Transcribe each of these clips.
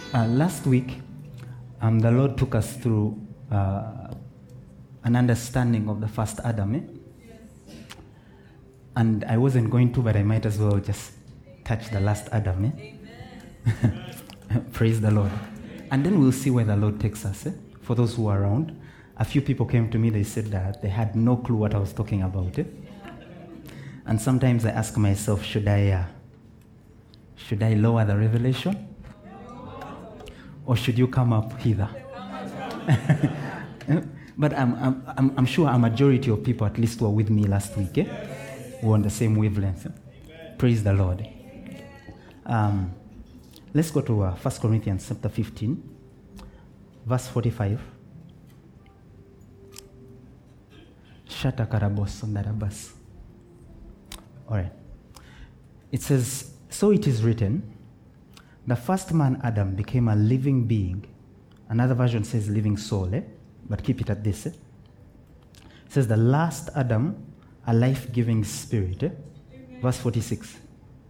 Last week, the Lord took us through an understanding of the first Adam. Yes. And I wasn't going to, but I might as well just touch the last Adam. Praise the Lord. And then we'll see where the Lord takes us. For those who are around, a few people came to me, they said that they had no clue what I was talking about. And sometimes I ask myself, should I lower the revelation? Or should you come up hither? But I'm sure a majority of people at least were with me last week. Were on the same wavelength. Praise the Lord. Let's go to 1 Corinthians chapter 15, verse 45. All right. It says, so it is written, the first man Adam became a living being. Another version says living soul, but keep it at this. It says the last Adam, a life-giving spirit. Verse 46.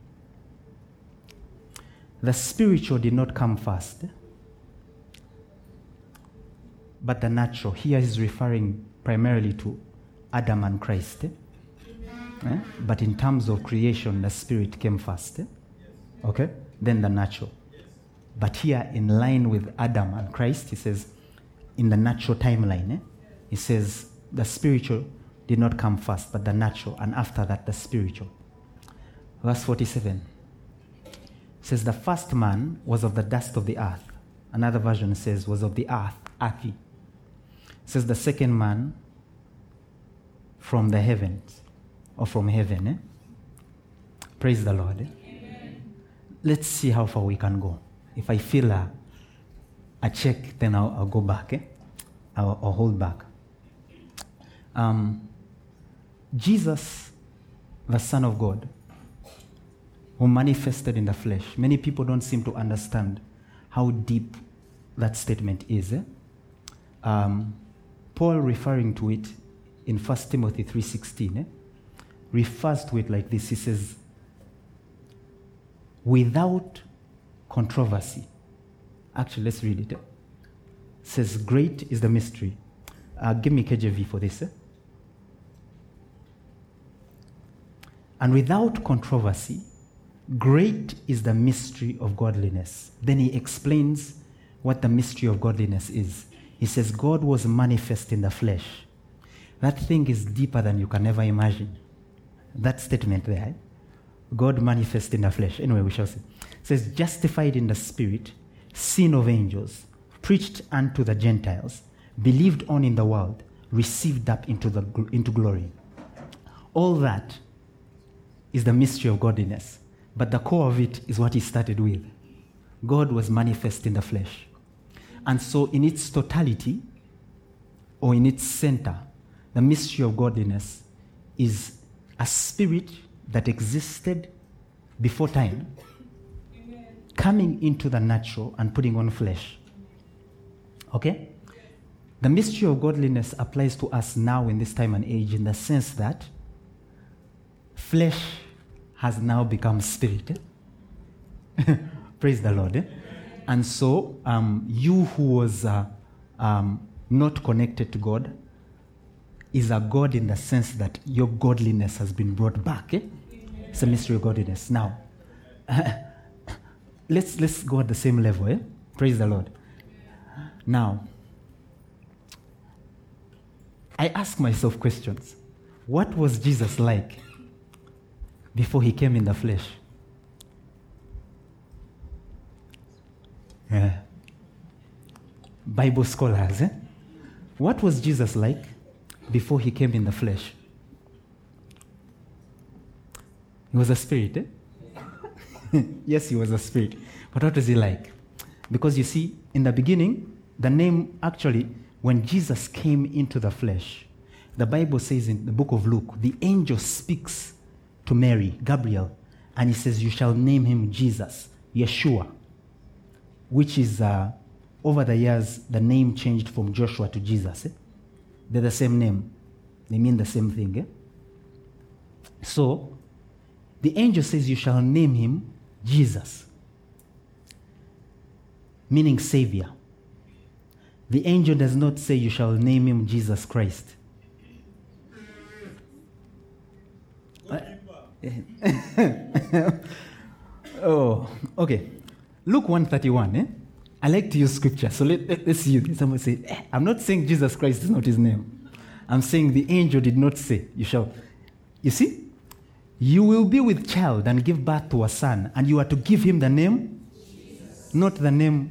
The spiritual did not come first, but the natural. Here is referring primarily to Adam and Christ. But in terms of creation, the spirit came first. Okay? Then the natural. But here, in line with Adam and Christ, he says, in the natural timeline, he says, the spiritual did not come first, but the natural, and after that, the spiritual. Verse 47 says, the first man was of the dust of the earth. Another version says, was of the earth, earthy. It says, the second man from the heavens, or from heaven. Praise the Lord. Let's see how far we can go. If I feel a check, then I'll go back. I'll hold back. Jesus, the Son of God, who manifested in the flesh. Many people don't seem to understand how deep that statement is. Paul, referring to it in 1 Timothy 3:16, refers to it like this. He says, without controversy. Actually, let's read it. It says, great is the mystery. Give me KJV for this. And without controversy, great is the mystery of godliness. Then he explains what the mystery of godliness is. He says, God was manifest in the flesh. That thing is deeper than you can ever imagine. That statement there. God manifest in the flesh. Anyway, we shall see. It says, justified in the spirit, seen of angels, preached unto the Gentiles, believed on in the world, received up into glory. All that is the mystery of godliness. But the core of it is what he started with. God was manifest in the flesh. And so in its totality, or in its center, the mystery of godliness is a spirit that existed before time, coming into the natural and putting on flesh. Okay? The mystery of godliness applies to us now in this time and age in the sense that flesh has now become spirit. Praise the Lord. And so you who was not connected to God is a God in the sense that your godliness has been brought back. It's a mystery of godliness. Now, let's go at the same level. Praise the Lord. Now, I ask myself questions. What was Jesus like before he came in the flesh? Bible scholars, what was Jesus like before he came in the flesh? He was a spirit. Yes, he was a spirit. But what was he like? Because you see, in the beginning, the name actually, when Jesus came into the flesh, the Bible says in the book of Luke, the angel speaks to Mary, Gabriel, and he says, you shall name him Jesus, Yeshua, which is, over the years, the name changed from Joshua to Jesus. They're the same name. They mean the same thing. So, the angel says, you shall name him Jesus. meaning Savior. The angel does not say you shall name him Jesus Christ. Oh, okay. Luke 1:31. I like to use scripture. So let's use this. Someone say, I'm not saying Jesus Christ is not his name. I'm saying the angel did not say, you shall. You see? You will be with child and give birth to a son, and you are to give him the name, Jesus. Not the name.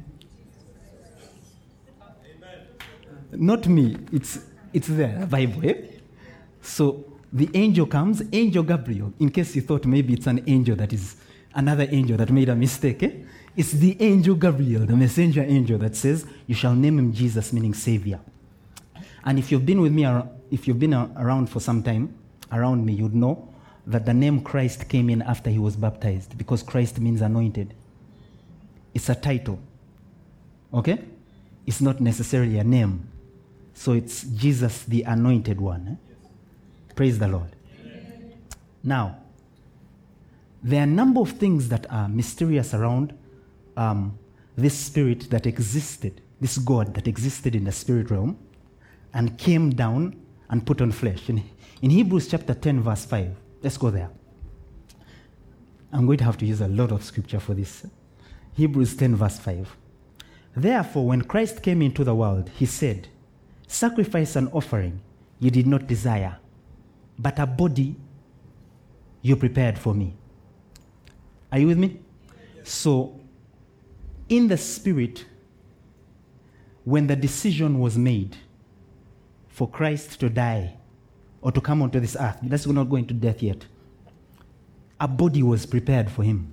Amen. Not me. It's there, Bible. Eh? So the angel comes, Angel Gabriel, in case you thought maybe it's an angel that is another angel that made a mistake. Eh? It's the angel Gabriel, the messenger angel, that says, you shall name him Jesus, meaning Savior. And if you've been with me, if you've been around for some time, around me, you'd know that the name Christ came in after he was baptized, because Christ means anointed. It's a title. Okay? It's not necessarily a name. So it's Jesus, the anointed one. Eh? Praise the Lord. Amen. Now, there are a number of things that are mysterious around this spirit that existed, this God that existed in the spirit realm and came down and put on flesh. In Hebrews chapter 10, verse 5, let's go there. I'm going to have to use a lot of scripture for this. Hebrews 10, verse 5. Therefore, when Christ came into the world, he said, sacrifice and offering you did not desire, but a body you prepared for me. Are you with me? So, in the spirit, when the decision was made for Christ to die or to come onto this earth, let's not go into death yet, a body was prepared for him.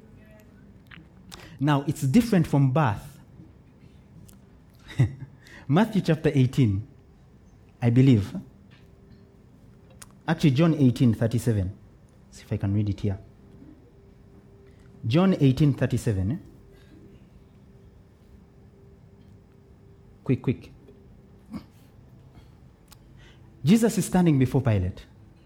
Now, it's different from birth. Matthew chapter 18, I believe. Actually, John 18:37. See if I can read it here. John 18:37. Eh? Quick. Jesus is standing before Pilate.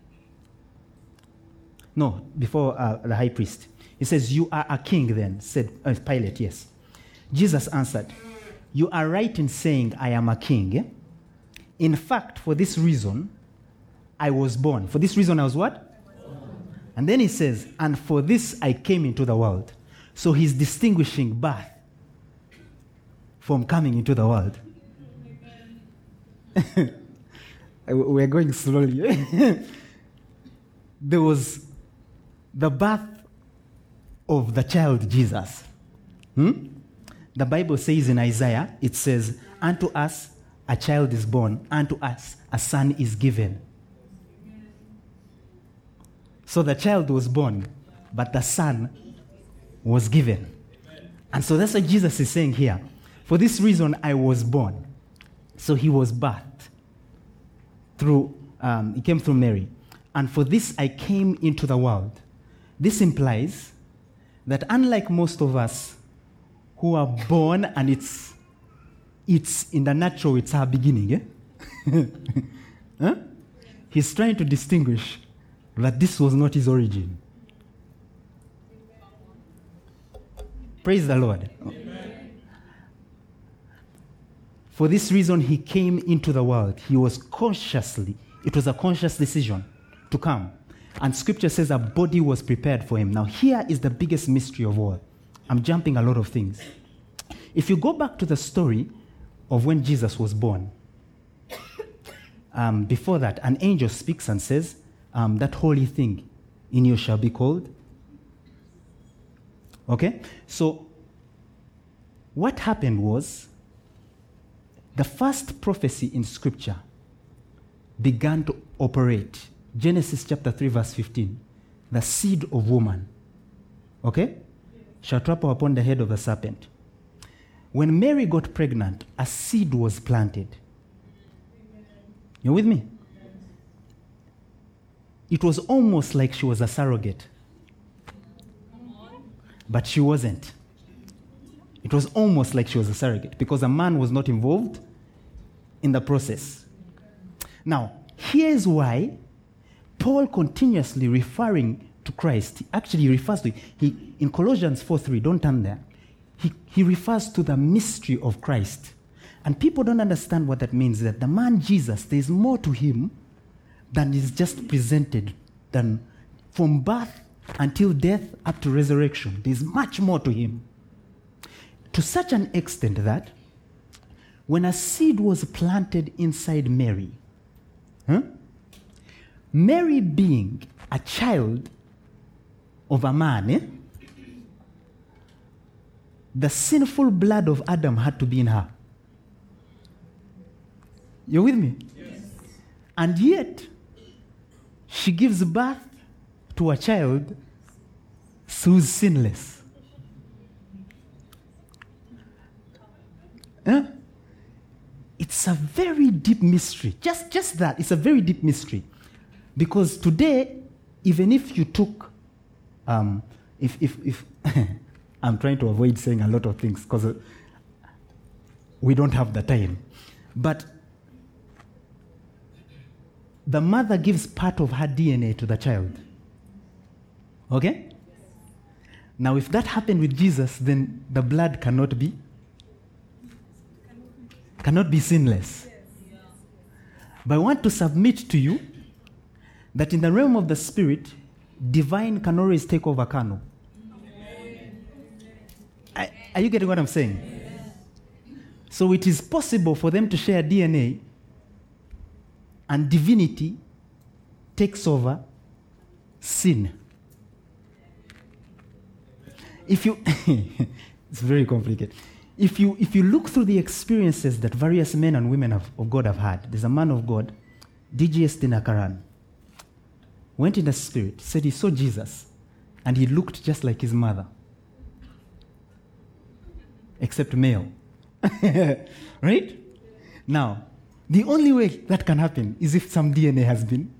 No, before the high priest. He says, you are a king then, said Pilate, yes. Jesus answered, you are right in saying I am a king. Eh? In fact, for this reason, I was born. For this reason, I was what? And then he says, and for this I came into the world. So he's distinguishing birth from coming into the world. We're going slowly. There was the birth of the child Jesus. The Bible says in Isaiah, it says, unto us a child is born, unto us a son is given. So the child was born, but the son was given. And so that's what Jesus is saying here. For this reason I was born. So he was birthed through, he came through Mary. And for this I came into the world. This implies that unlike most of us who are born and it's in the natural, it's our beginning. Eh? Huh? He's trying to distinguish that this was not his origin. Praise the Lord. Amen. For this reason, he came into the world. It was a conscious decision to come. And scripture says a body was prepared for him. Now, here is the biggest mystery of all. I'm jumping a lot of things. If you go back to the story of when Jesus was born, before that, an angel speaks and says, that holy thing in you shall be called. Okay? So, what happened was, the first prophecy in Scripture began to operate. Genesis chapter 3, verse 15. The seed of woman, okay, shall trample upon the head of the serpent. When Mary got pregnant, a seed was planted. You with me? It was almost like she was a surrogate. But she wasn't. It was almost like she was a surrogate because a man was not involved in the process. Now, here's why Paul continuously referring to Christ, actually refers to, in Colossians 4:3, don't turn there. he refers to the mystery of Christ. And people don't understand what that means, that the man Jesus, there's more to him than is just presented, than from birth until death up to resurrection. There's much more to him. To such an extent that when a seed was planted inside Mary, Mary being a child of a man, the sinful blood of Adam had to be in her. You with me? Yes. And yet, she gives birth to a child who's sinless. It's a very deep mystery. Just that, it's a very deep mystery. Because today, even if you took, if I'm trying to avoid saying a lot of things because we don't have the time. But the mother gives part of her DNA to the child. Okay? Now, if that happened with Jesus, then the blood cannot be sinless. But I want to submit to you that in the realm of the spirit, divine can always take over carnal. Are you getting what I'm saying? So it is possible for them to share DNA and divinity takes over sin. If you, it's very complicated. If you look through the experiences that various men and women of God have had, there's a man of God, D.G.S. Dinakaran, went in the spirit, said he saw Jesus, and he looked just like his mother, except male. Right? Now, the only way that can happen is if some DNA has been.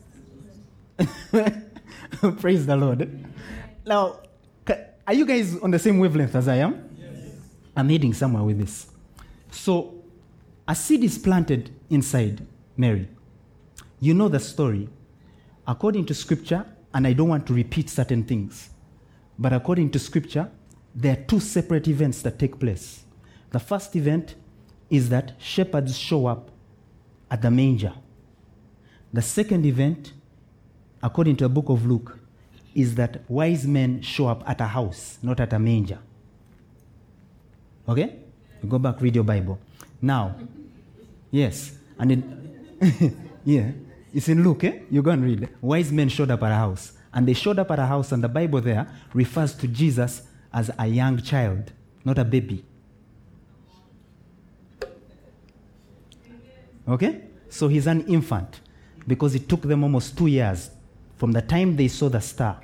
Praise the Lord. Now, are you guys on the same wavelength as I am? Yes. I'm heading somewhere with this. So, a seed is planted inside Mary. You know the story. According to Scripture, and I don't want to repeat certain things, but according to Scripture, there are two separate events that take place. The first event is that shepherds show up at the manger. The second event, according to the book of Luke, is that wise men show up at a house, not at a manger. Okay? You go back, read your Bible. Now, yes, and yeah, it's in Luke, eh? You go and read. Wise men showed up at a house. And they showed up at a house, and the Bible there refers to Jesus as a young child, not a baby. Okay? So he's an infant, because it took them almost 2 years from the time they saw the star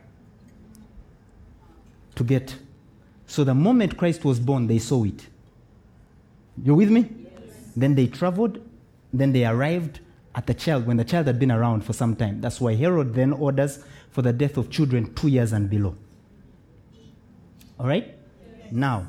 to get. So the moment Christ was born, they saw it. You with me? Yes. Then they traveled, then they arrived at the child when the child had been around for some time. That's why Herod then orders for the death of children 2 years and below. All right? Yes. Now,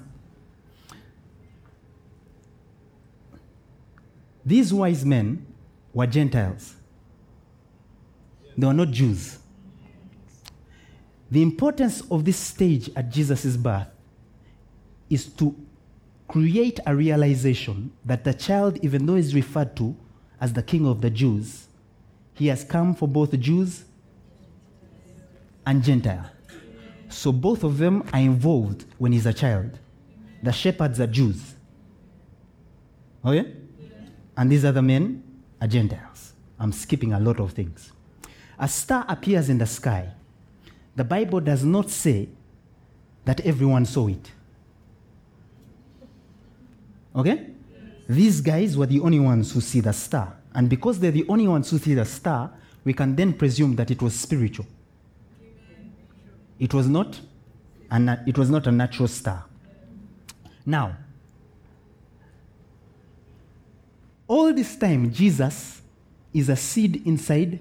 these wise men were Gentiles. They were not Jews. The importance of this stage at Jesus' birth is to create a realization that the child, even though is referred to as the King of the Jews, he has come for both Jews and Gentile. So both of them are involved when he's a child. The shepherds are Jews. Okay? And these other men are Gentiles. I'm skipping a lot of things. A star appears in the sky. The Bible does not say that everyone saw it. Okay? These guys were the only ones who see the star. And because they're the only ones who see the star, we can then presume that it was spiritual. It was not a natural star. Now, all this time, Jesus is a seed inside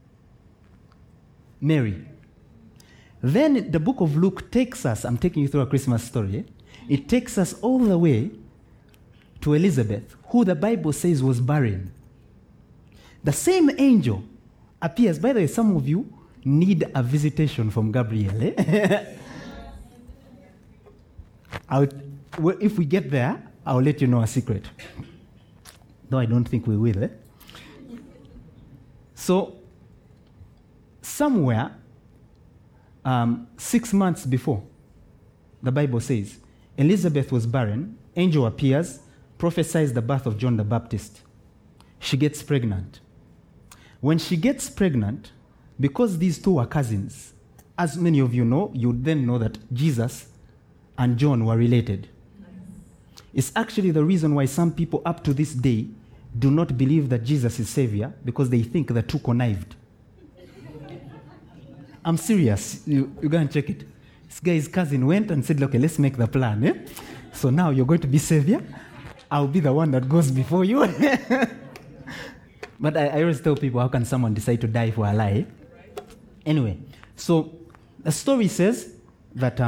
Mary. Then the book of Luke takes us, I'm taking you through a Christmas story, it takes us all the way to Elizabeth, who the Bible says was barren. The same angel appears. By the way, some of you need a visitation from Gabriel. Eh? well, if we get there, I'll let you know a secret. Though I don't think we will. So, somewhere, 6 months before, the Bible says, Elizabeth was barren, angel appears, prophesies the birth of John the Baptist. She gets pregnant. When she gets pregnant, because these two were cousins, as many of you know, you then know that Jesus and John were related. It's actually the reason why some people up to this day do not believe that Jesus is Savior, because they think the two connived. I'm serious. You go and check it. This guy's cousin went and said, okay, let's make the plan. Eh? So now you're going to be Savior. I'll be the one that goes before you. But I always tell people, how can someone decide to die for a lie? Anyway, so the story says that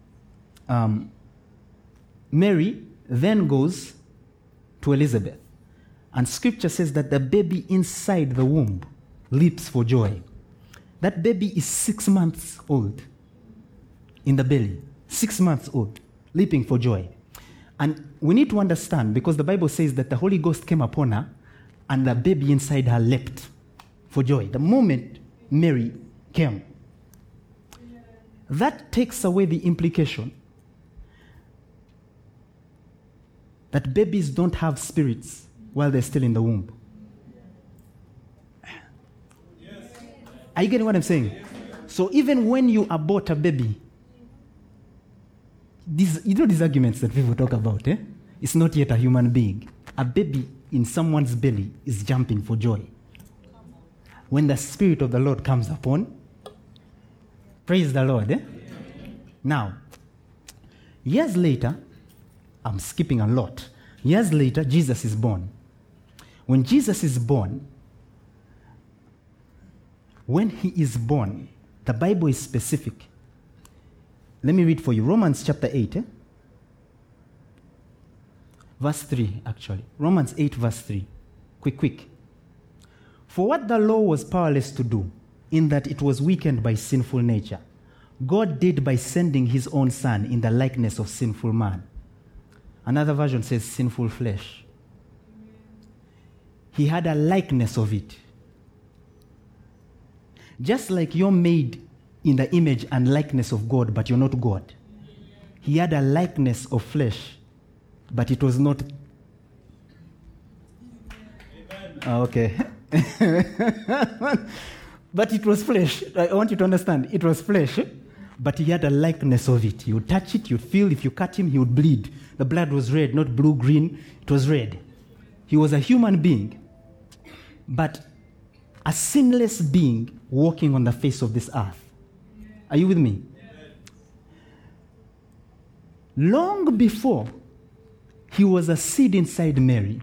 Mary then goes to Elizabeth. And scripture says that the baby inside the womb leaps for joy. That baby is 6 months old in the belly. 6 months old, leaping for joy. And we need to understand, because the Bible says that the Holy Ghost came upon her and the baby inside her leapt for joy. The moment Mary came. That takes away the implication that babies don't have spirits while they're still in the womb. Are you getting what I'm saying? So even when you abort a baby, these arguments that people talk about, it's not yet a human being. A baby in someone's belly is jumping for joy. When the Spirit of the Lord comes upon, praise the Lord. Now, years later, I'm skipping a lot. Years later, Jesus is born. When Jesus is born, the Bible is specific. Let me read for you. Romans chapter 8. Verse 3, actually. Romans 8, verse 3. Quick. For what the law was powerless to do, in that it was weakened by sinful nature, God did by sending his own Son in the likeness of sinful man. Another version says sinful flesh. He had a likeness of it. Just like you're made in the image and likeness of God, but you're not God. He had a likeness of flesh, but it was not. Okay. But it was flesh. I want you to understand. It was flesh, but he had a likeness of it. You touch it, you feel. If you cut him, he would bleed. The blood was red, not blue, green. It was red. He was a human being, but a sinless being walking on the face of this earth. Are you with me? Long before he was a seed inside Mary,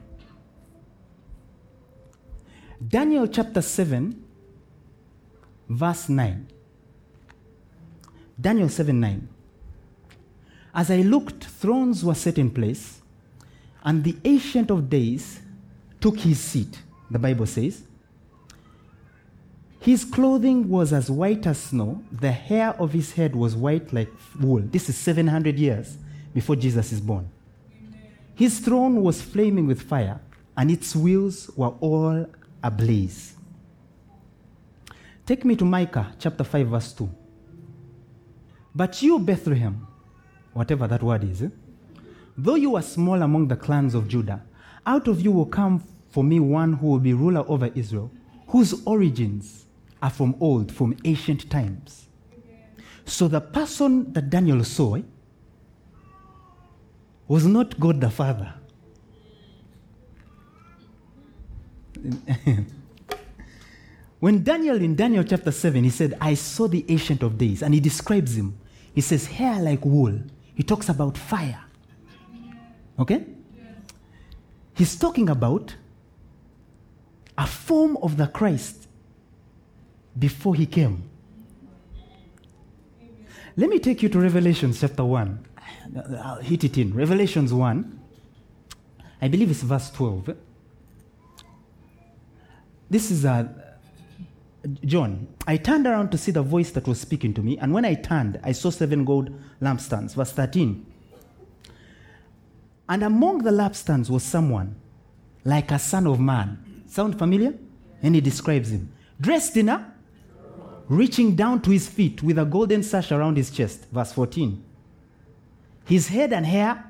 Daniel chapter 7, verse 9. Daniel 7:9. As I looked, thrones were set in place, and the Ancient of Days took his seat, the Bible says. His clothing was as white as snow. The hair of his head was white like wool. This is 700 years before Jesus is born. His throne was flaming with fire, and its wheels were all ablaze. Take me to Micah chapter 5, verse 2. But you, Bethlehem, whatever that word is, though you are small among the clans of Judah, out of you will come for me one who will be ruler over Israel, whose origins are from old, from ancient times. So the person that Daniel saw was not God the Father. When Daniel, in Daniel chapter 7, he said, I saw the Ancient of Days, and he describes him. He says, hair like wool. He talks about fire. Okay? He's talking about a form of the Christ before he came. Let me take you to Revelation chapter 1. I'll hit it in. Revelations 1. I believe it's verse 12. This is John. I turned around to see the voice that was speaking to me, and when I turned, I saw 7 gold lampstands. Verse 13. And among the lampstands was someone like a son of man. Sound familiar? And he describes him. Dressed in a, reaching down to his feet with a golden sash around his chest. Verse 14. His head and hair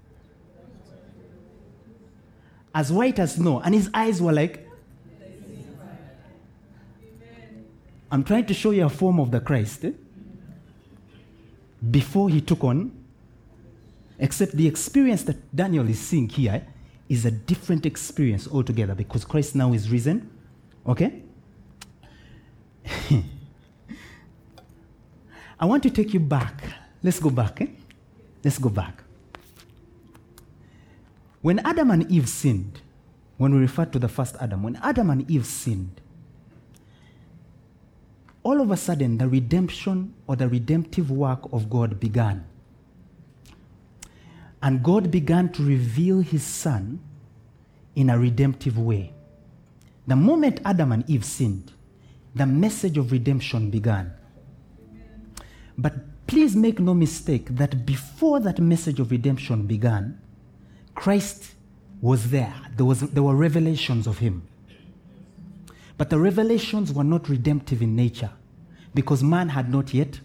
as white as snow. And his eyes were like... I'm trying to show you a form of the Christ. Before he took on, except the experience that Daniel is seeing here is a different experience altogether because Christ now is risen. Okay? I want to take you back. Let's go back. Let's go back. When Adam and Eve sinned, when we refer to the first Adam, when Adam and Eve sinned, all of a sudden the redemption or the redemptive work of God began. And God began to reveal his Son in a redemptive way. The moment Adam and Eve sinned, the message of redemption began. But please make no mistake that before that message of redemption began, Christ was there. There were revelations of him. But the revelations were not redemptive in nature because man had not yet.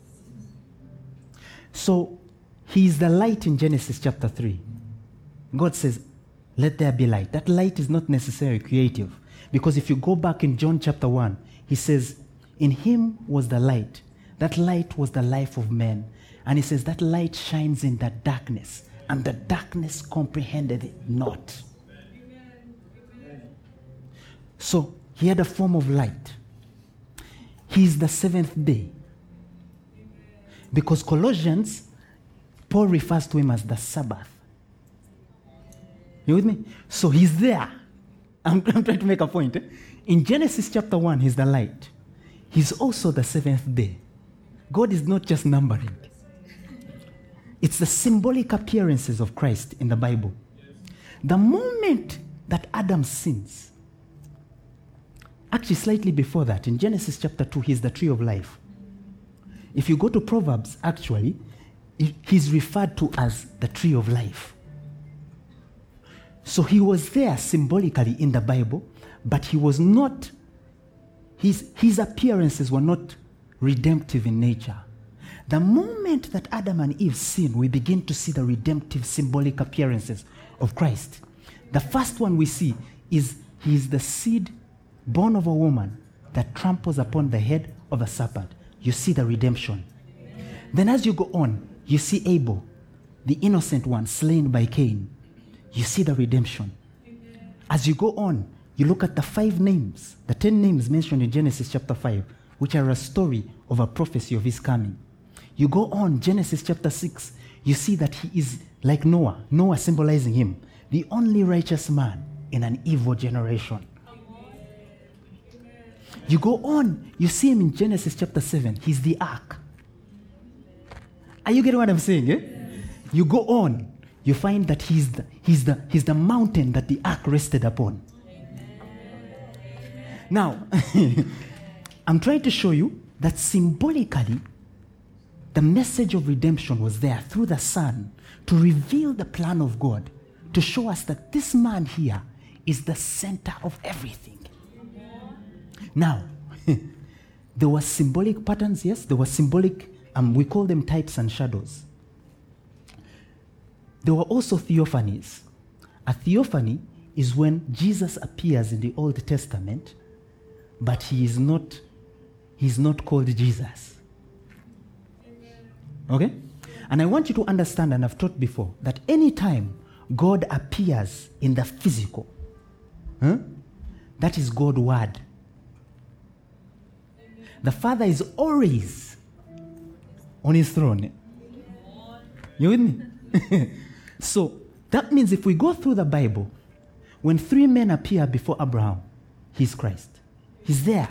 So he is the light in Genesis chapter 3. God says, let there be light. That light is not necessarily creative because if you go back in John chapter 1, he says, in him was the light. That light was the life of man. And he says that light shines in the darkness and the darkness comprehended it not. So he had a form of light. He is the seventh day. Because Colossians, Paul refers to him as the Sabbath. You with me? So he's there. I'm trying to make a point. In Genesis chapter 1, he's the light. He's also the seventh day. God is not just numbering. It's the symbolic appearances of Christ in the Bible. The moment that Adam sins, actually slightly before that, in Genesis chapter 2, he's the tree of life. If you go to Proverbs, actually, he's referred to as the tree of life. So he was there symbolically in the Bible, but he was not, his appearances were not redemptive in nature. The moment that Adam and Eve sin, we begin to see the redemptive symbolic appearances of Christ. The first one we see is he is the seed born of a woman that tramples upon the head of a serpent. You see the redemption. Then as you go on, you see Abel, the innocent one slain by Cain. You see the redemption. As you go on, you look at the 5 names, the 10 names mentioned in Genesis chapter 5, which are a story of a prophecy of his coming. You go on, Genesis chapter 6, you see that he is like Noah, Noah symbolizing him, the only righteous man in an evil generation. You go on, you see him in Genesis chapter 7, he's the ark. Are you getting what I'm saying? Eh? You go on, you find that he's the mountain that the ark rested upon. Now, I'm trying to show you that symbolically, the message of redemption was there through the Son to reveal the plan of God, to show us that this man here is the center of everything. Now, there were symbolic patterns, yes, there were symbolic, we call them types and shadows. There were also theophanies. A theophany is when Jesus appears in the Old Testament, but he's not called Jesus. Okay? And I want you to understand, and I've taught before, that any time God appears in the physical, that is God's word. The Father is always on his throne. You with me? So that means if we go through the Bible, when 3 men appear before Abraham, he's Christ. He's there.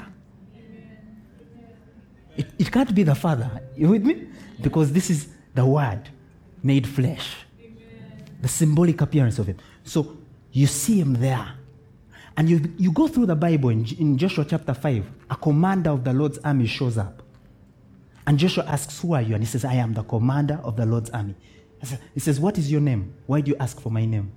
It can't be the Father. You with me? Because this is the Word made flesh. The symbolic appearance of him. So you see him there. And you go through the Bible in Joshua chapter 5, a commander of the Lord's army shows up. And Joshua asks, who are you? And he says, I am the commander of the Lord's army. He says, what is your name? Why do you ask for my name?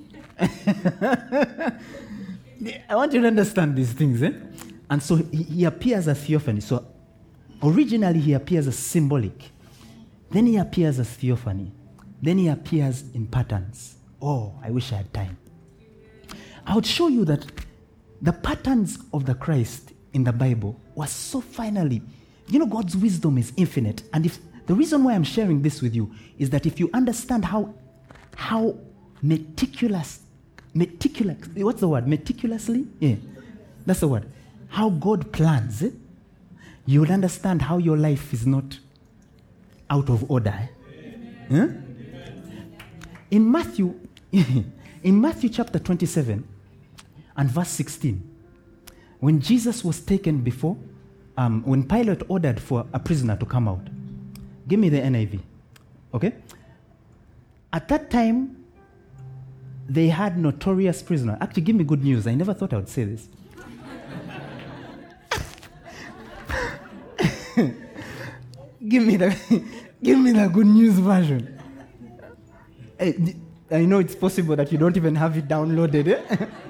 I want you to understand these things. And so he appears as theophany. So originally he appears as symbolic. Then he appears as theophany. Then he appears in patterns. Oh, I wish I had time. I would show you that the patterns of the Christ in the Bible was so finally, God's wisdom is infinite. And if the reason why I'm sharing this with you is that if you understand how meticulous, what's the word? Meticulously? Yeah, that's the word. How God plans, you will understand how your life is not out of order. In Matthew chapter 27 and verse 16, when Jesus was taken before, when Pilate ordered for a prisoner to come out, give me the NIV, okay? At that time, they had notorious prisoner. Actually, give me good news. I never thought I would say this. Give me the good news version. I know it's possible that you don't even have it downloaded.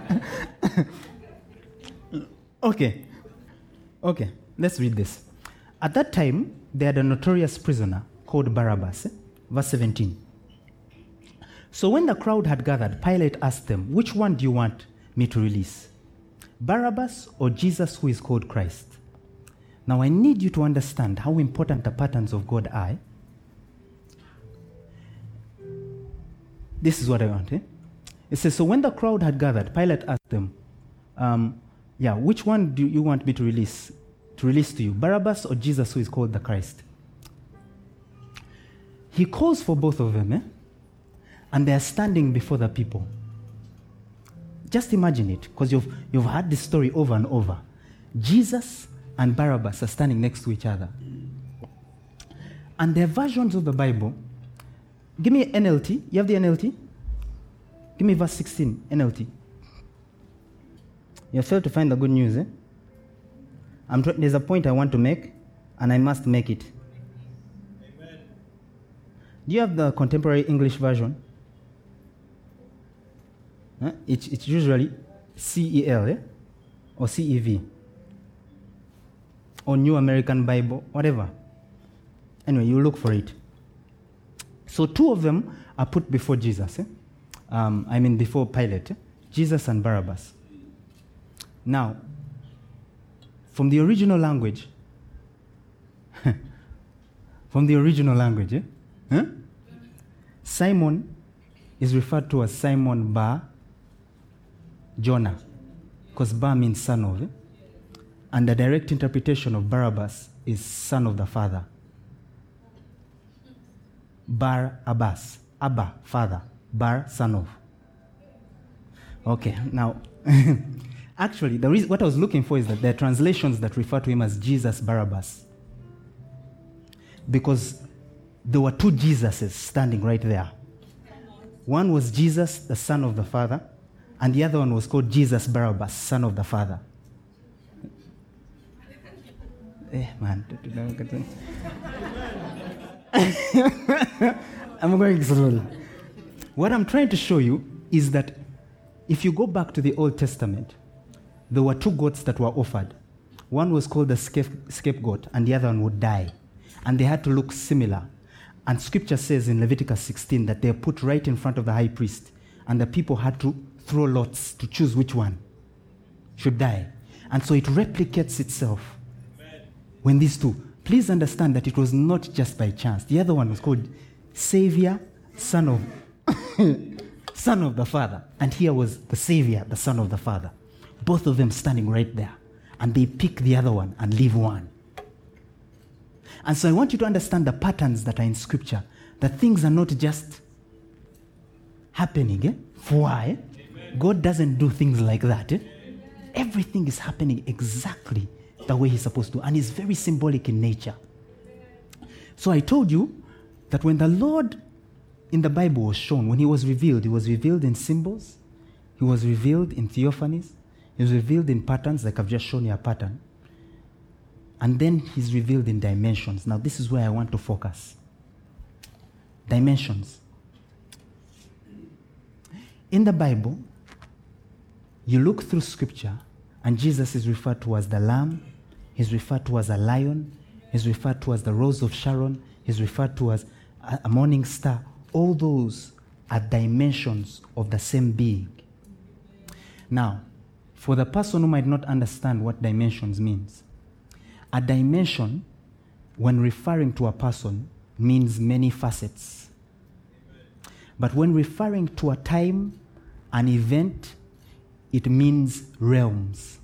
Okay, let's read this. At that time, they had a notorious prisoner called Barabbas. Verse 17. So when the crowd had gathered, Pilate asked them, which one do you want me to release? Barabbas or Jesus who is called Christ? Now I need you to understand how important the patterns of God are. This is what I want. It says, so when the crowd had gathered, Pilate asked them, which one do you want me to release to you, Barabbas or Jesus who is called the Christ? He calls for both of them, and they are standing before the people. Just imagine it, because you've heard this story over and over. Jesus and Barabbas are standing next to each other. And their versions of the Bible, give me NLT. You have the NLT? Give me verse 16, NLT. You have failed to find the good news, there's a point I want to make, and I must make it. Amen. Do you have the contemporary English version? It's usually CEL, or CEV, or New American Bible, whatever. Anyway, you look for it. So two of them are put before Jesus. Before Pilate. Jesus and Barabbas. Now, from the original language, Simon is referred to as Simon Bar Jonah, because Bar means son of. And the direct interpretation of Barabbas is son of the father. Bar Abbas, Abba, father, Bar, son of. Okay, now, actually, what I was looking for is that there are translations that refer to him as Jesus Barabbas. Because there were two Jesuses standing right there. One was Jesus, the son of the Father, and the other one was called Jesus Barabbas, son of the Father. I'm going slowly. What I'm trying to show you is that if you go back to the Old Testament, there were two goats that were offered. One was called the scapegoat, and the other one would die. And they had to look similar. And scripture says in Leviticus 16 that they are put right in front of the high priest, and the people had to throw lots to choose which one should die. And so it replicates itself. Amen. When these two, please understand that it was not just by chance. The other one was called Savior, son of son of the Father. And here was the Savior, the son of the Father. Both of them standing right there. And they pick the other one and leave one. And so I want you to understand the patterns that are in Scripture. That things are not just happening. Why? God doesn't do things like that. Everything is happening exactly the way He's supposed to. And it's very symbolic in nature. So I told you that when the Lord in the Bible was shown, when He was revealed in symbols. He was revealed in theophanies. He was revealed in patterns, like I've just shown you a pattern. And then He's revealed in dimensions. Now, this is where I want to focus. Dimensions. In the Bible, you look through scripture, and Jesus is referred to as the Lamb, he's referred to as a lion, he's referred to as the Rose of Sharon, he's referred to as a morning star. All those are dimensions of the same being. Now, for the person who might not understand what dimensions means, a dimension, when referring to a person, means many facets. But when referring to a time, an event, it means realms.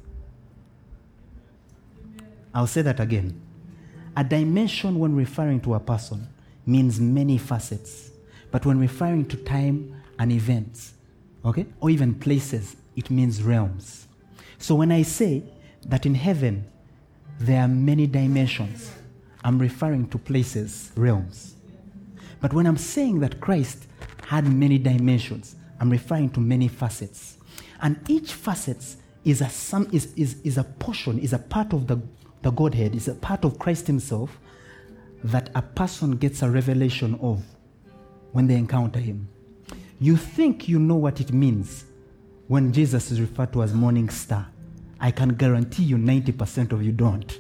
I'll say that again. A dimension, when referring to a person, means many facets. But when referring to time and events, okay, or even places, it means realms. So when I say that in heaven there are many dimensions, I'm referring to places, realms. But when I'm saying that Christ had many dimensions, I'm referring to many facets. And each facet is a portion, is a part of the Godhead, is a part of Christ himself that a person gets a revelation of when they encounter him. You think you know what it means when Jesus is referred to as morning star. I can guarantee you 90% of you don't.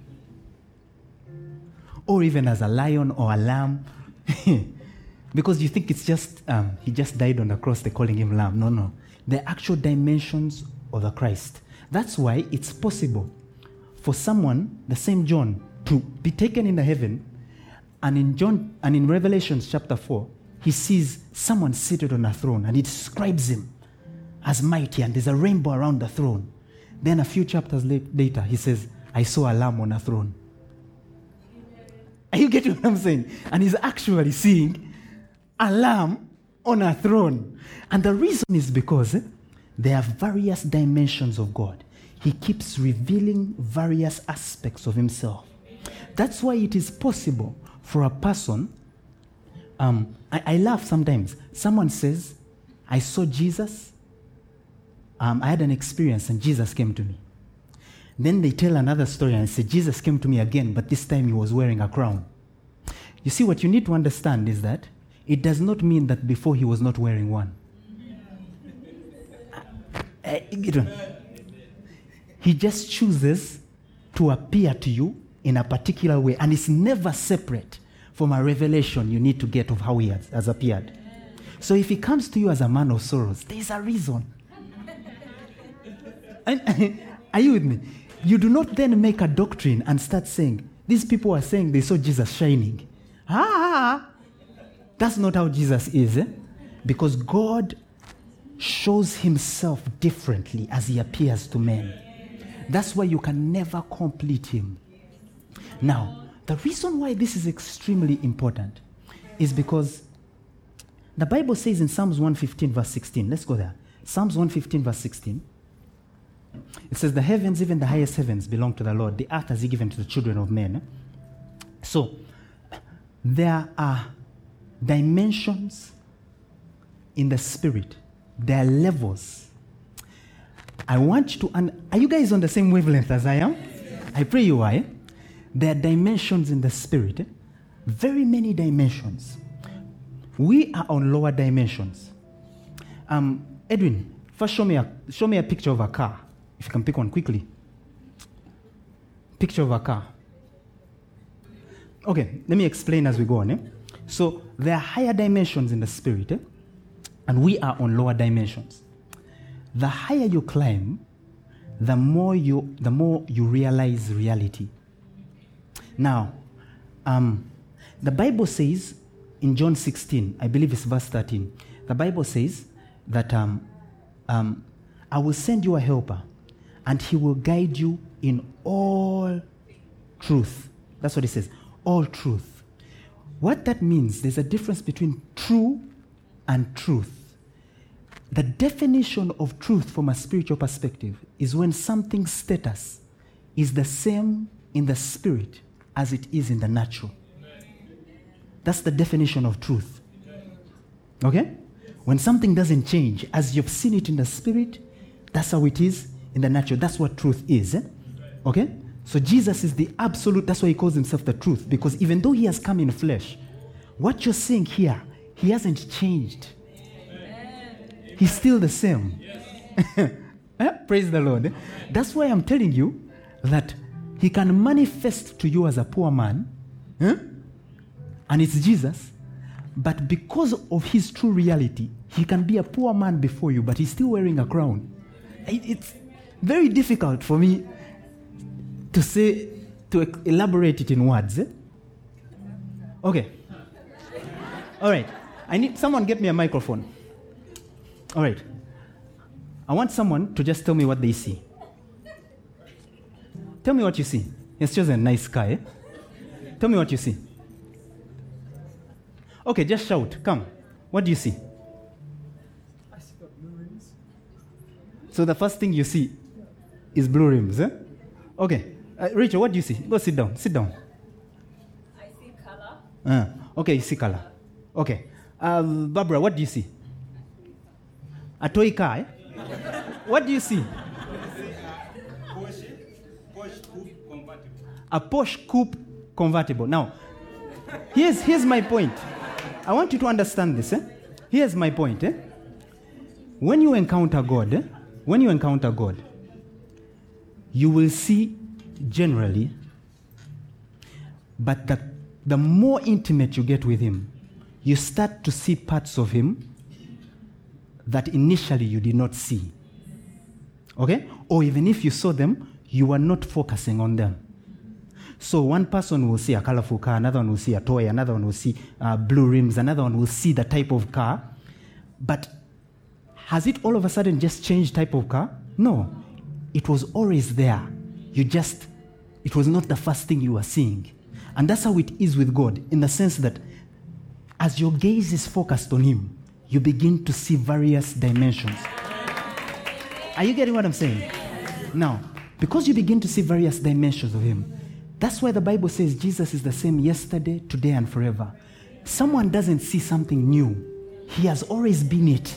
Or even as a lion or a lamb. Because you think it's just, he just died on the cross, they're calling him lamb. No. The actual dimensions of the Christ. That's why it's possible for someone, the same John, to be taken into heaven, and in Revelation chapter 4, he sees someone seated on a throne, and it describes him as mighty, and there's a rainbow around the throne. Then a few chapters later, he says, I saw a lamb on a throne. Are you getting what I'm saying? And he's actually seeing a lamb on a throne. And the reason is because there are various dimensions of God. He keeps revealing various aspects of himself. That's why it is possible for a person. I laugh sometimes. Someone says, I saw Jesus. I had an experience and Jesus came to me. Then they tell another story and say, Jesus came to me again, but this time he was wearing a crown. You see, what you need to understand is that it does not mean that before he was not wearing one. He just chooses to appear to you in a particular way, and it's never separate from a revelation you need to get of how he has appeared. So if he comes to you as a man of sorrows, there's a reason. Are you with me? You do not then make a doctrine and start saying, these people are saying they saw Jesus shining. That's not how Jesus is. Because God shows himself differently as he appears to men. That's why you can never complete him. Now, the reason why this is extremely important is because the Bible says in Psalms 115 verse 16, let's go there. Psalms 115 verse 16. It says, the heavens, even the highest heavens, belong to the Lord. The earth has he given to the children of men. So, there are dimensions in the spirit. There are levels. I want you to... are you guys on the same wavelength as I am? I pray you are. There are dimensions in the spirit. Very many dimensions. We are on lower dimensions. Edwin, first show me a picture of a car. If you can pick one quickly. Picture of a car. Okay, let me explain as we go on. So there are higher dimensions in the spirit, and we are on lower dimensions. The higher you climb, the more you realize reality. Now, the Bible says in John 16, I believe it's verse 13, the Bible says that I will send you a helper, and he will guide you in all truth. That's what it says, all truth. What that means, there's a difference between true and truth. The definition of truth from a spiritual perspective is when something's status is the same in the spirit as it is in the natural. That's the definition of truth. Okay? When something doesn't change, as you've seen it in the spirit, that's how it is in the natural. That's what truth is. Okay? So Jesus is the absolute, that's why he calls himself the truth, because even though he has come in flesh, What you're seeing here, he hasn't changed. He's still the same. Praise the Lord. That's why I'm telling you that he can manifest to you as a poor man, and it's Jesus, but because of his true reality, he can be a poor man before you, but he's still wearing a crown. It's very difficult for me to elaborate it in words. Okay. All right. I need someone get me a microphone. All right. I want someone to just tell me what they see. Tell me what you see. It's just a nice sky. Tell me what you see. Okay, just shout. Come. What do you see? I see the blue rims. So the first thing you see is blue rims. Okay. Rachel, what do you see? Go sit down. Sit down. I see color. Okay, you see color. Okay. Barbara, what do you see? A toy car. What do you see? Porsche coupe convertible. A Porsche coupe convertible. Now, here's my point. I want you to understand this. Here's my point. When you encounter God, you will see generally, but the more intimate you get with him, you start to see parts of him that initially you did not see. Okay? Or even if you saw them, you were not focusing on them. So one person will see a colorful car, another one will see a toy, another one will see blue rims, another one will see the type of car. But has it all of a sudden just changed type of car? No. It was always there. It was not the first thing you were seeing. And that's how it is with God, in the sense that as your gaze is focused on him, you begin to see various dimensions. Are you getting what I'm saying? Now, because you begin to see various dimensions of him, that's why the Bible says Jesus is the same yesterday, today, and forever. Someone doesn't see something new. He has always been it.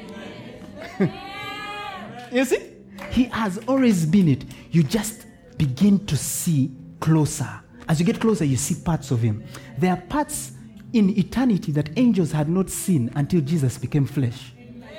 You see? He has always been it. You just begin to see closer. As you get closer, you see parts of him. There are parts in eternity that angels had not seen until Jesus became flesh.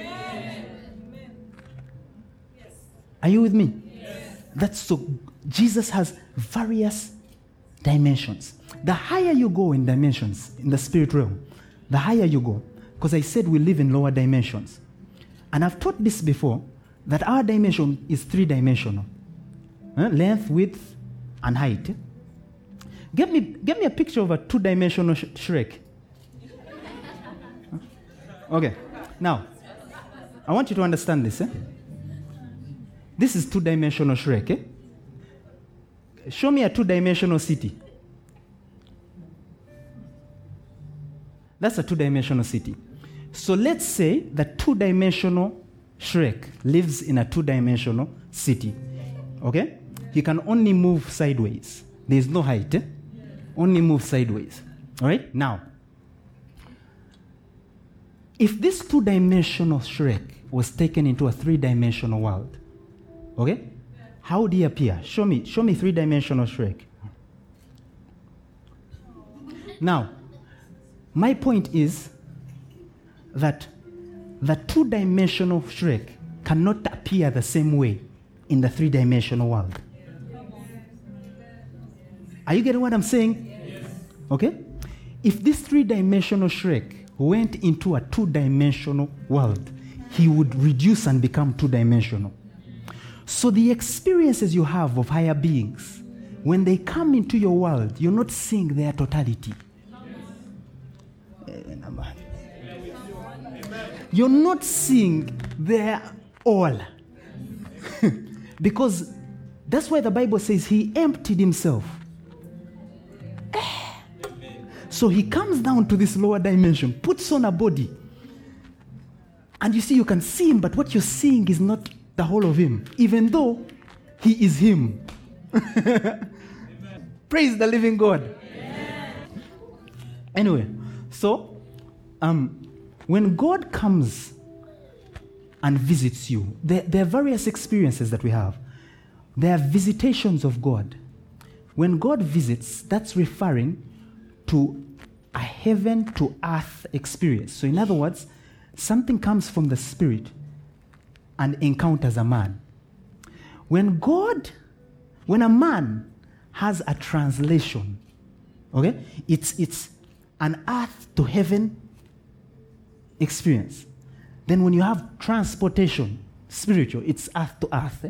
Are you with me? That's so. Jesus has various dimensions. The higher you go in dimensions, in the spirit realm, the higher you go. Because I said we live in lower dimensions. And I've taught this before, that our dimension is three-dimensional. Length, width, and height. Get me a picture of a two-dimensional Shrek. Okay. Now, I want you to understand this. This is two-dimensional Shrek. Show me a two-dimensional city. That's a two-dimensional city. So let's say that two-dimensional Shrek lives in a two-dimensional city. Okay? He can only move sideways. There is no height. Only move sideways. All right? Now, if this two-dimensional Shrek was taken into a three-dimensional world, okay? How would he appear? Show me three-dimensional Shrek. Now, my point is that the two-dimensional Shrek cannot appear the same way in the three-dimensional world. Are you getting what I'm saying? Yes. Okay? If this three-dimensional Shrek went into a two-dimensional world, he would reduce and become two-dimensional. So the experiences you have of higher beings, when they come into your world, you're not seeing their totality. You're not seeing their all. Because that's why the Bible says he emptied himself. So he comes down to this lower dimension, puts on a body. And you see, you can see him, but what you're seeing is not the whole of him, even though he is him. Praise the living God. Amen. Anyway, so when God comes and visits you, there are various experiences that we have. There are visitations of God. When God visits, that's referring to a heaven to earth experience. So, in other words, something comes from the spirit and encounters a man. When a man has a translation, okay, it's an earth to heaven experience. Then when you have transportation, spiritual, it's earth to earth.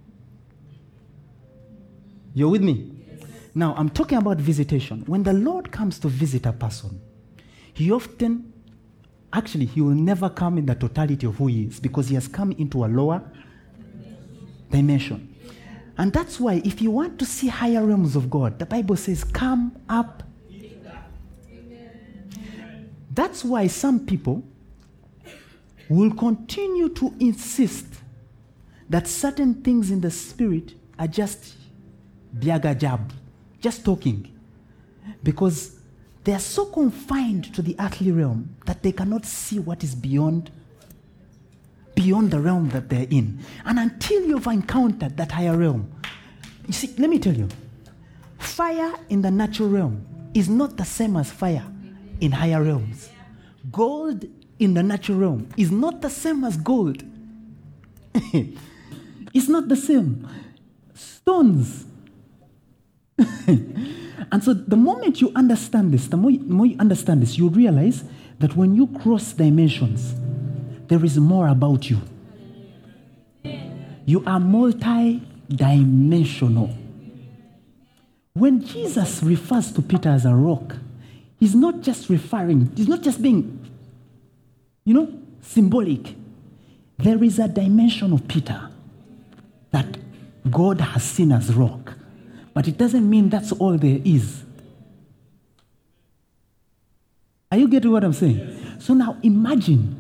You're with me? Yes. Now, I'm talking about visitation. When the Lord comes to visit a person, he will never come in the totality of who he is, because he has come into a lower dimension. And that's why if you want to see higher realms of God, the Bible says, come up. That's why some people will continue to insist that certain things in the spirit are just biaga jab, just talking, because they are so confined to the earthly realm that they cannot see what is beyond the realm that they're in. And until you've encountered that higher realm, you see, let me tell you, fire in the natural realm is not the same as fire in higher realms. Gold in the natural realm is not the same as gold. It's not the same. Stones. And so the moment you understand this, the more you understand this, you realize that when you cross dimensions, there is more about you. You are multi-dimensional. When Jesus refers to Peter as a rock, he's not just being, symbolic. There is a dimension of Peter that God has seen as rock. But it doesn't mean that's all there is. Are you getting what I'm saying? Yes. So now imagine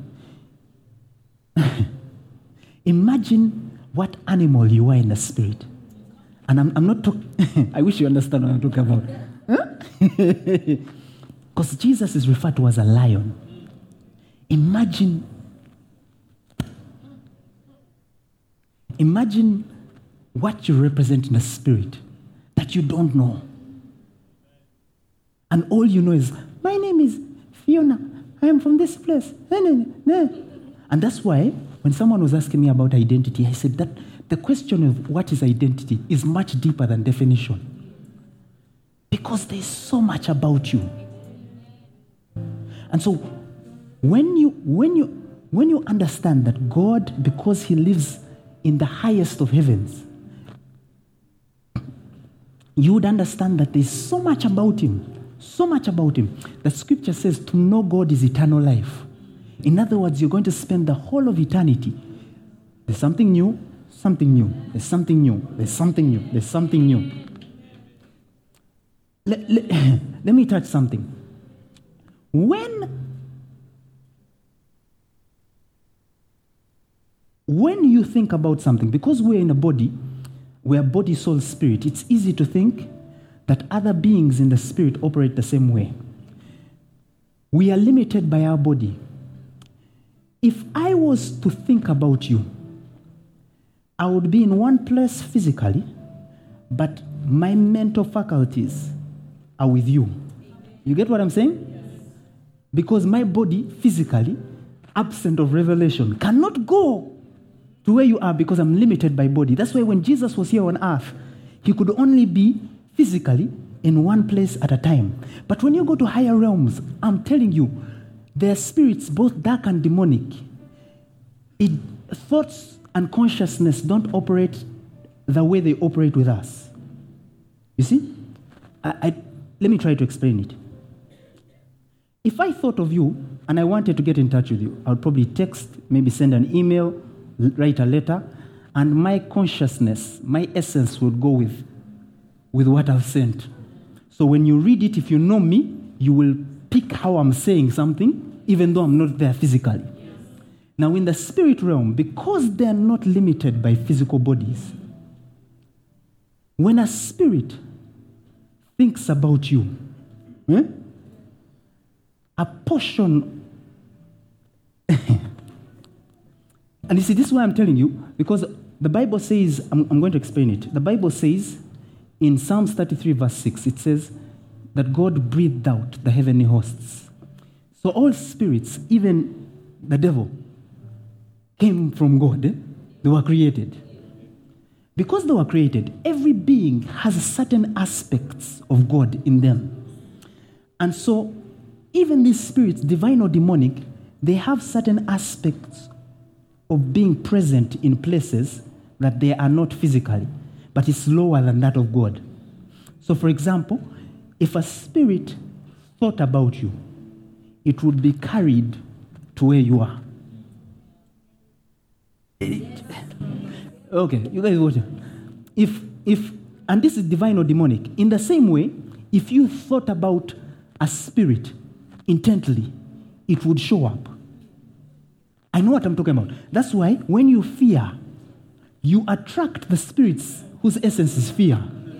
what animal you are in the spirit. And I'm not talking, I wish you understand what I'm talking about. Because Jesus is referred to as a lion. Imagine what you represent in the spirit that you don't know. And all you know is, my name is Fiona. I am from this place. And that's why when someone was asking me about identity, I said that the question of what is identity is much deeper than definition. Because there's so much about you. And so when you understand that God, because he lives in the highest of heavens, you would understand that there's so much about him. So much about him. The scripture says to know God is eternal life. In other words, you're going to spend the whole of eternity. There's something new, something new. There's something new, there's something new, there's something new. Let me touch something. When you think about something, because we're in a body, we're body, soul, spirit, it's easy to think that other beings in the spirit operate the same way. We are limited by our body. If I was to think about you, I would be in one place physically, but my mental faculties are with you. You get what I'm saying? Because my body, physically, absent of revelation, cannot go to where you are because I'm limited by body. That's why when Jesus was here on earth, he could only be physically in one place at a time. But when you go to higher realms, I'm telling you, there are spirits, both dark and demonic. Thoughts and consciousness don't operate the way they operate with us. You see? Let me try to explain it. If I thought of you and I wanted to get in touch with you, I would probably text, maybe send an email, write a letter, and my consciousness, my essence would go with what I've sent. So when you read it, if you know me, you will pick how I'm saying something, even though I'm not there physically. Yes. Now in the spirit realm, because they're not limited by physical bodies, when a spirit thinks about you, a portion, and you see, this is why I'm telling you, because the Bible says, I'm going to explain it. The Bible says, in Psalms 33 verse 6, it says, that God breathed out the heavenly hosts. So all spirits, even the devil, came from God. They were created. Because they were created, every being has certain aspects of God in them. And so, even these spirits, divine or demonic, they have certain aspects of being present in places that they are not physically, but it's lower than that of God. So, for example, if a spirit thought about you, it would be carried to where you are. Okay, you guys watch. And this is divine or demonic. In the same way, if you thought about a spirit intently, it would show up. I know what I'm talking about. That's why when you fear, you attract the spirits whose essence is fear.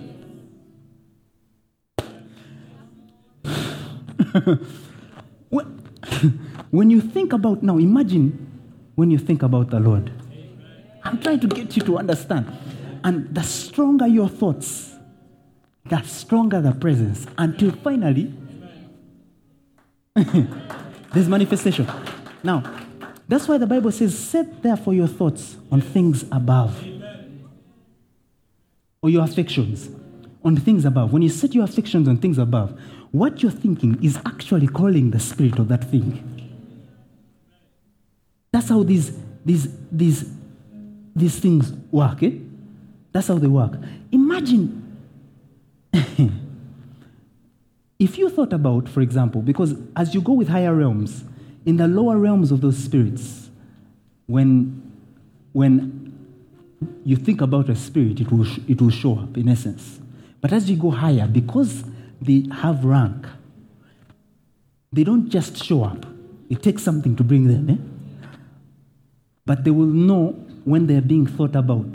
When you think about, now imagine when you think about the Lord. I'm trying to get you to understand. And the stronger your thoughts, the stronger the presence, until finally, there's manifestation. Now, that's why the Bible says, set therefore your thoughts on things above. Or your affections on things above. When you set your affections on things above, what you're thinking is actually calling the spirit of that thing. That's how these things work. That's how they work. Imagine if you thought about, for example, because as you go with higher realms, in the lower realms of those spirits, when you think about a spirit, it will show up in essence. But as you go higher, because they have rank, they don't just show up. It takes something to bring them. But they will know when they're being thought about.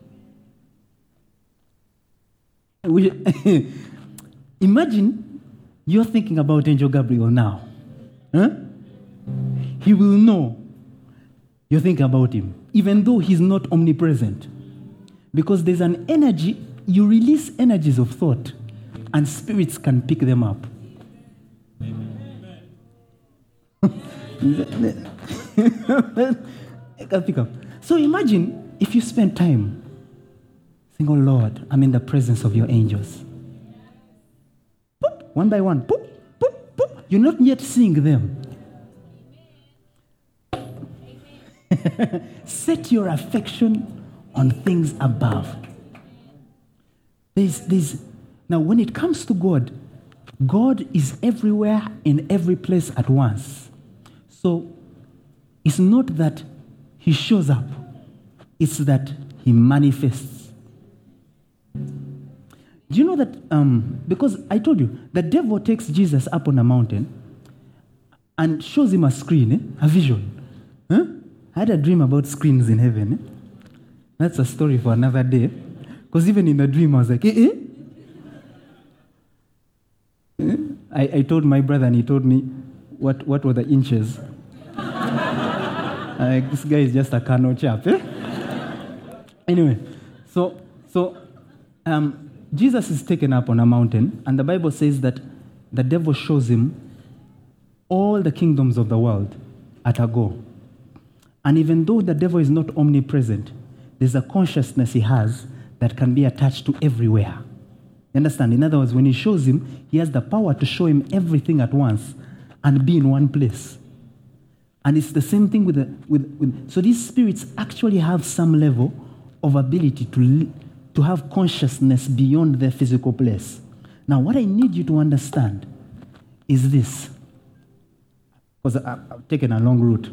Imagine you're thinking about Angel Gabriel now. He will know you're thinking about him, even though he's not omnipresent. Because there's an energy, you release energies of thought, and spirits can pick them up. I can pick up. So imagine if you spend time saying, oh Lord, I'm in the presence of your angels. Boop, one by one. Boop, boop, boop. You're not yet seeing them. Set your affection on things above. Now, when it comes to God, God is everywhere in every place at once. So it's not that he shows up, it's that he manifests. Do you know that, because I told you, the devil takes Jesus up on a mountain and shows him a screen, a vision. I had a dream about screens in heaven. That's a story for another day. Because even in the dream, I was like, I told my brother, and he told me what were the inches. This guy is just a Kano chap. Anyway, so Jesus is taken up on a mountain, and the Bible says that the devil shows him all the kingdoms of the world at a go. And even though the devil is not omnipresent, there's a consciousness he has that can be attached to everywhere. You understand? In other words, when he shows him, he has the power to show him everything at once and be in one place. And it's the same thing with so these spirits actually have some level of ability to have consciousness beyond their physical place. Now, what I need you to understand is this, because I've taken a long route.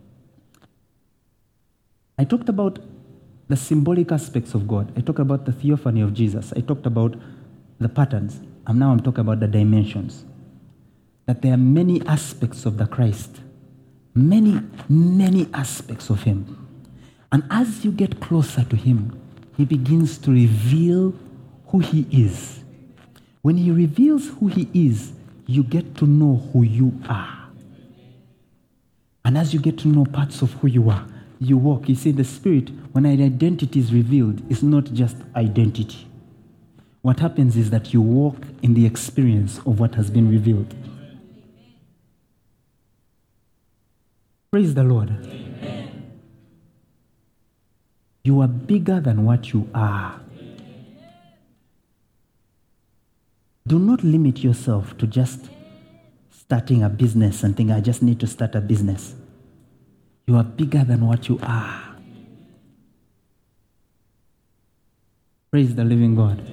I talked about the symbolic aspects of God. I talked about the theophany of Jesus. I talked about the patterns. And now I'm talking about the dimensions. That there are many aspects of the Christ. Many, many aspects of him. And as you get closer to him, he begins to reveal who he is. When he reveals who he is, you get to know who you are. And as you get to know parts of who you are, you walk. You see, the spirit, when an identity is revealed, it's not just identity. what happens is that you walk in the experience of what has been revealed. Praise the Lord. Amen. You are bigger than what you are. Do not limit yourself to just starting a business and think, I just need to start a business. You are bigger than what you are. Praise the living God.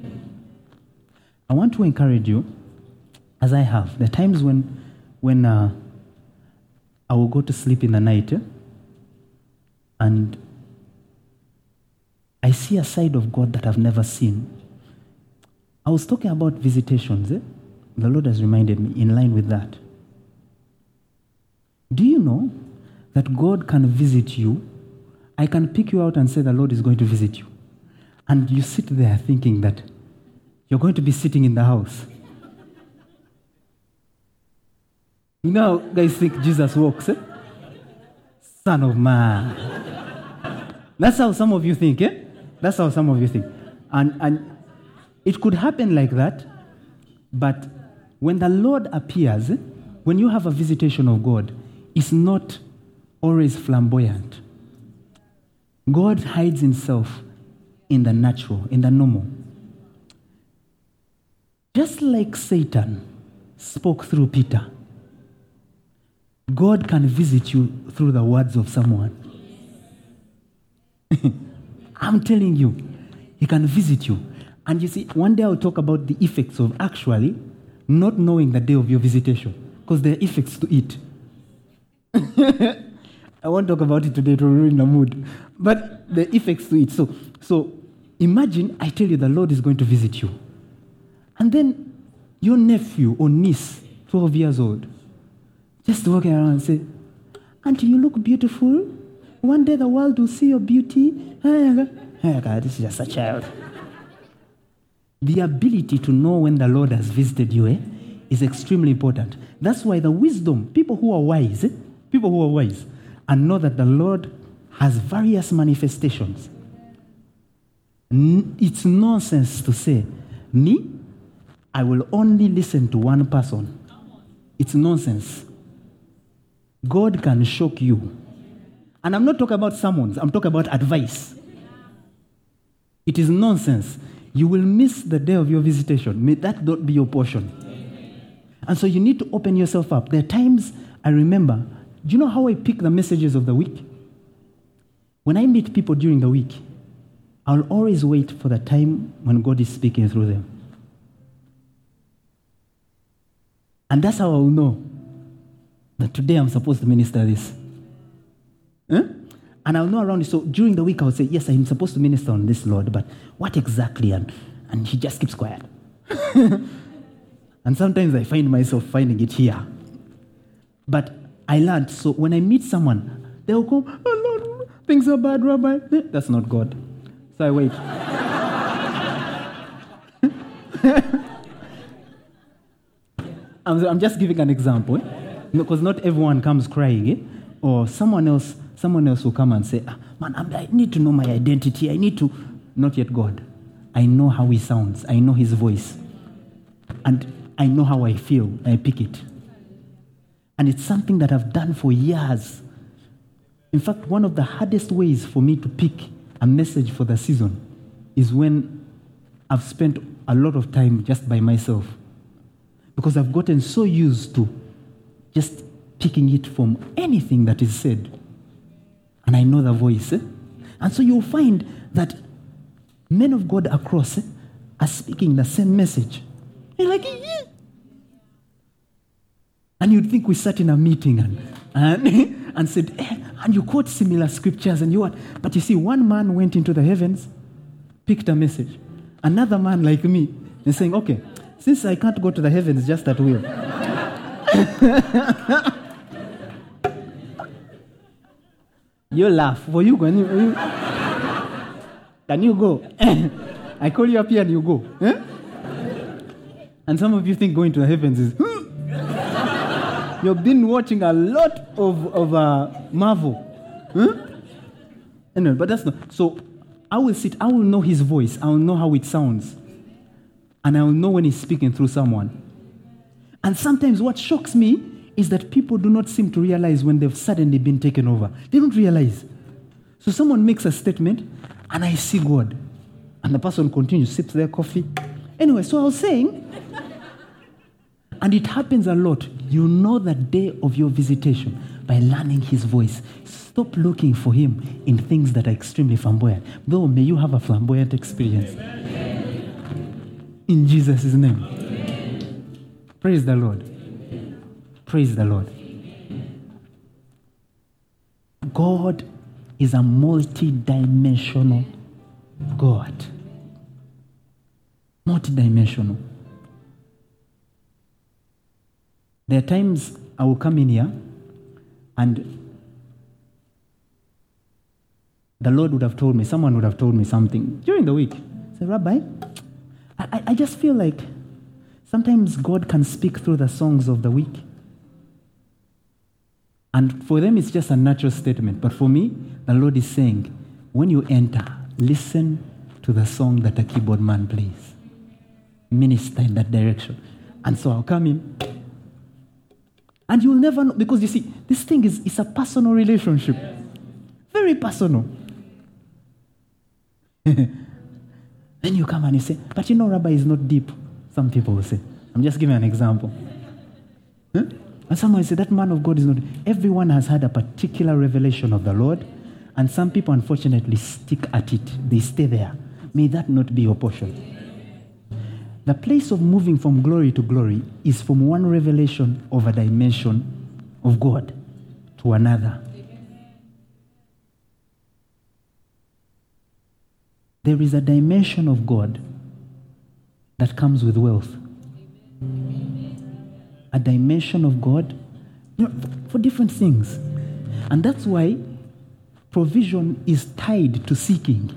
I want to encourage you, as I have. There are times when I will go to sleep in the night, and I see a side of God that I've never seen. I was talking about visitations. The Lord has reminded me in line with that. Do you know that God can visit you? I can pick you out and say the Lord is going to visit you. And you sit there thinking that you're going to be sitting in the house. You know, guys think Jesus walks, Son of man. That's how some of you think, That's how some of you think. And it could happen like that, but when the Lord appears, when you have a visitation of God, it's not always flamboyant. God hides himself in the natural, in the normal. Just like Satan spoke through Peter, God can visit you through the words of someone. I'm telling you, he can visit you. And you see, one day I'll talk about the effects of actually not knowing the day of your visitation, because there are effects to it. I won't talk about it today to ruin the mood, but the effects to it. So imagine I tell you the Lord is going to visit you. And then your nephew or niece, 12 years old, just walking around and say, Auntie, you look beautiful. One day the world will see your beauty. God, this is just a child. The ability to know when the Lord has visited you is extremely important. That's why the wisdom, people who are wise, and know that the Lord has various manifestations. It's nonsense to say, me, I will only listen to one person. It's nonsense. God can shock you. And I'm not talking about sermons, I'm talking about advice. It is nonsense. You will miss the day of your visitation. May that not be your portion. And so you need to open yourself up. There are times I remember, do you know how I pick the messages of the week? When I meet people during the week, I'll always wait for the time when God is speaking through them. And that's how I'll know that today I'm supposed to minister this. And I'll know around it. So during the week, I'll say, yes, I'm supposed to minister on this, Lord, but what exactly? And he just keeps quiet. And sometimes I find myself finding it here. But I learned, so when I meet someone, they'll go, oh, Lord, things are bad, Rabbi. That's not God. So I wait. I'm just giving an example, because not everyone comes crying, or someone else will come and say, man, I need to know my identity. I need to, not yet God. I know how he sounds. I know his voice. And I know how I feel. I pick it. And it's something that I've done for years. In fact, one of the hardest ways for me to pick a message for the season is when I've spent a lot of time just by myself. Because I've gotten so used to just picking it from anything that is said. And I know the voice. And so you'll find that men of God across are speaking the same message. You're like, yeah. And you'd think we sat in a meeting and said, and you quote similar scriptures and you what? But you see, one man went into the heavens, picked a message. Another man like me is saying, okay, since I can't go to the heavens just at will. You laugh. For you, can you go? I call you up here and you go. And some of you think going to the heavens is... You've been watching a lot of Marvel. Anyway, but that's not... So I will sit, I will know his voice. I will know how it sounds. And I will know when he's speaking through someone. And sometimes what shocks me is that people do not seem to realize when they've suddenly been taken over. They don't realize. So someone makes a statement, and I see God. And the person continues, sips their coffee. Anyway, so I was saying, and it happens a lot. You know the day of your visitation by learning his voice. Stop looking for him in things that are extremely flamboyant. Though, may you have a flamboyant experience. In Jesus' name. Praise the Lord. Praise the Lord. God is a multi-dimensional God. Multi-dimensional. There are times I will come in here and the Lord would have told me, someone would have told me something during the week. I said, Rabbi, I just feel like sometimes God can speak through the songs of the week. And for them, it's just a natural statement. But for me, the Lord is saying, when you enter, listen to the song that a keyboard man plays. Minister in that direction. And so I'll come in. And you'll never know, because you see, this thing is a personal relationship. Very personal. Then you come and you say, but you know, Rabbi is not deep. Some people will say. I'm just giving an example. Huh? And someone will say, that man of God is not. Everyone has had a particular revelation of the Lord, and some people, unfortunately, stick at it. They stay there. May that not be your portion. The place of moving from glory to glory is from one revelation of a dimension of God to another. There is a dimension of God that comes with wealth. A dimension of God, for different things. And that's why provision is tied to seeking.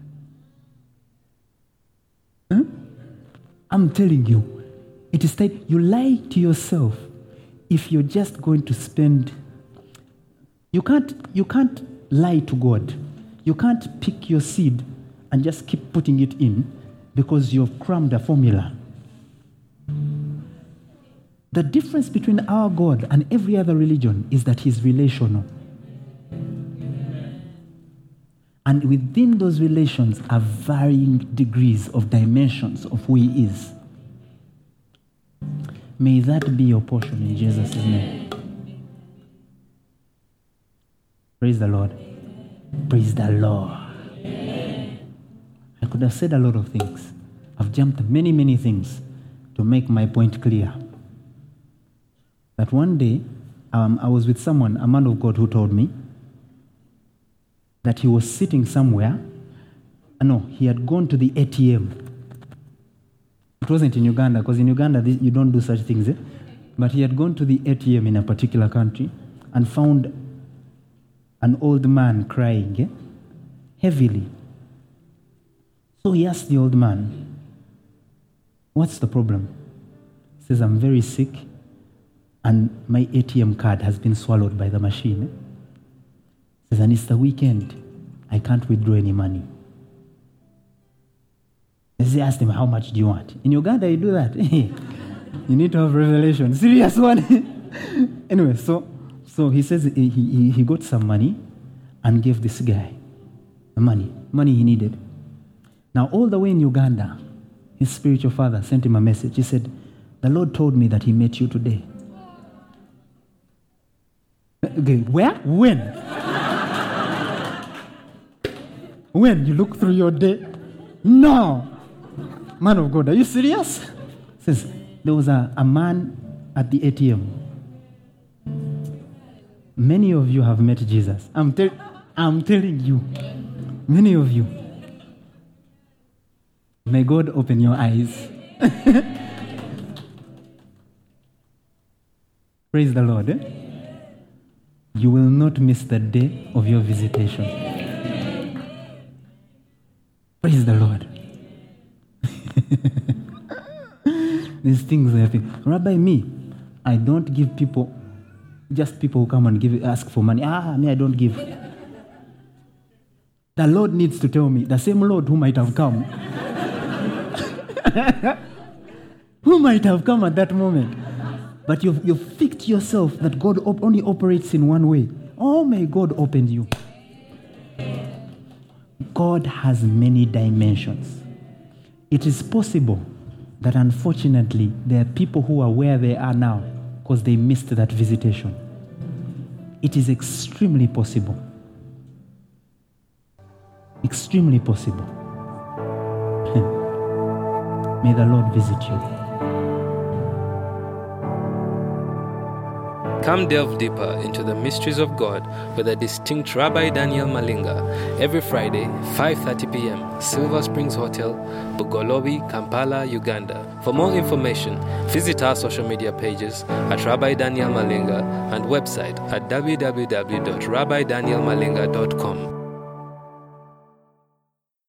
Huh? I'm telling you, it is tied. You lie to yourself if you're just going to spend. You can't lie to God. You can't pick your seed and just keep putting it in because you've crammed a formula. The difference between our God and every other religion is that he's relational. And within those relations are varying degrees of dimensions of who he is. May that be your portion in Jesus' name. Praise the Lord. Praise the Lord. I could have said a lot of things. I've jumped many, many things to make my point clear. That one day, I was with someone, a man of God, who told me that he was sitting somewhere. No, he had gone to the ATM. It wasn't in Uganda, because in Uganda, you don't do such things. But he had gone to the ATM in a particular country and found an old man crying heavily. So he asked the old man, what's the problem? He says, I'm very sick. And my ATM card has been swallowed by the machine. He says, and it's the weekend. I can't withdraw any money. They asked him, how much do you want? In Uganda, you do that. You need to have revelation. Serious one. Anyway, so he says he got some money and gave this guy the money he needed. Now, all the way in Uganda, his spiritual father sent him a message. He said, the Lord told me that he met you today. Okay, where? When? When? You look through your day? No. Man of God, are you serious? Says, there was a man at the ATM. Many of you have met Jesus. I'm telling you. Many of you. May God open your eyes. Praise the Lord. You will not miss the day of your visitation. Praise the Lord. These things are happening. Rabbi, me, I don't give people, just people who come and ask for money. Me, I don't give. The Lord needs to tell me, the same Lord who might have come. Who might have come at that moment? But you've fixed yourself that God only operates in one way. Oh, may God open you. God has many dimensions. It is possible that unfortunately there are people who are where they are now because they missed that visitation. It is extremely possible. Extremely possible. May the Lord visit you. Come delve deeper into the mysteries of God with a distinct Rabbi Daniel Malinga every Friday, 5:30 p.m., Silver Springs Hotel, Bugolobi, Kampala, Uganda. For more information, visit our social media pages at Rabbi Daniel Malinga and website at www.rabbidanielmalinga.com.